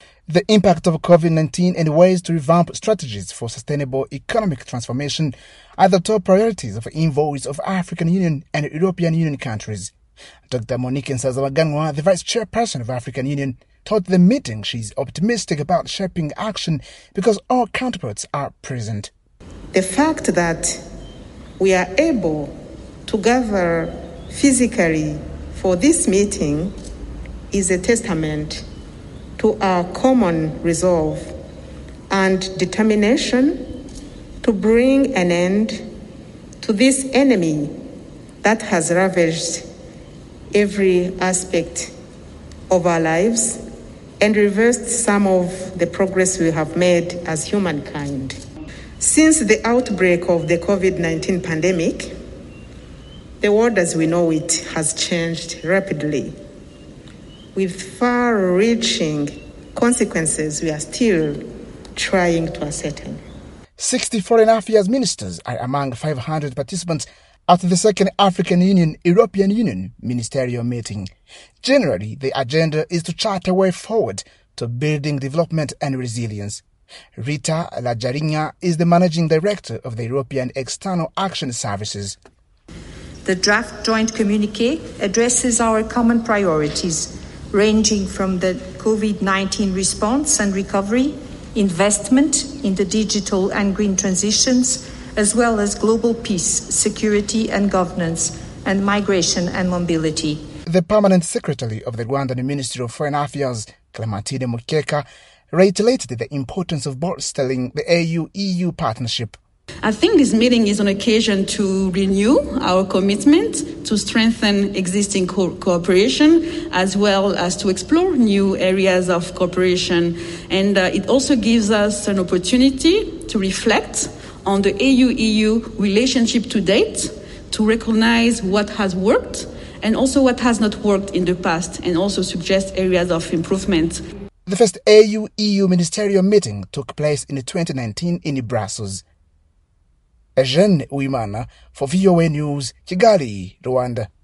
The impact of COVID-19 and ways to revamp strategies for sustainable economic transformation are the top priorities of envoys of African Union and European Union countries. Dr. Monique Nsazamaganwa, the Vice Chairperson of African Union, told the meeting she's optimistic about shaping action because all counterparts are present. The fact that we are able to gather physically for this meeting is a testament to our common resolve and determination to bring an end to this enemy that has ravaged every aspect of our lives and reversed some of the progress we have made as humankind. Since the outbreak of the COVID-19 pandemic, the world as we know it has changed rapidly, with far-reaching consequences we are still trying to ascertain. 60 foreign affairs ministers are among 500 participants at the second African Union-European Union ministerial meeting. Generally, the agenda is to chart a way forward to building development and resilience. Rita Lajarinya is the managing director of the European External Action Services. The draft joint communiqué addresses our common priorities, ranging from the COVID-19 response and recovery, investment in the digital and green transitions, as well as global peace, security and governance, and migration and mobility. The permanent secretary of the Rwandan Ministry of Foreign Affairs, Clementine Mukeka, reiterated the importance of bolstering the AU-EU partnership. I think this meeting is an occasion to renew our commitment to strengthen existing cooperation as well as to explore new areas of cooperation. And it also gives us an opportunity to reflect on the AU-EU relationship to date, to recognize what has worked and also what has not worked in the past, and also suggest areas of improvement. The first AU-EU ministerial meeting took place in 2019 in Brussels. Eugene Uimana for VOA News, Kigali, Rwanda.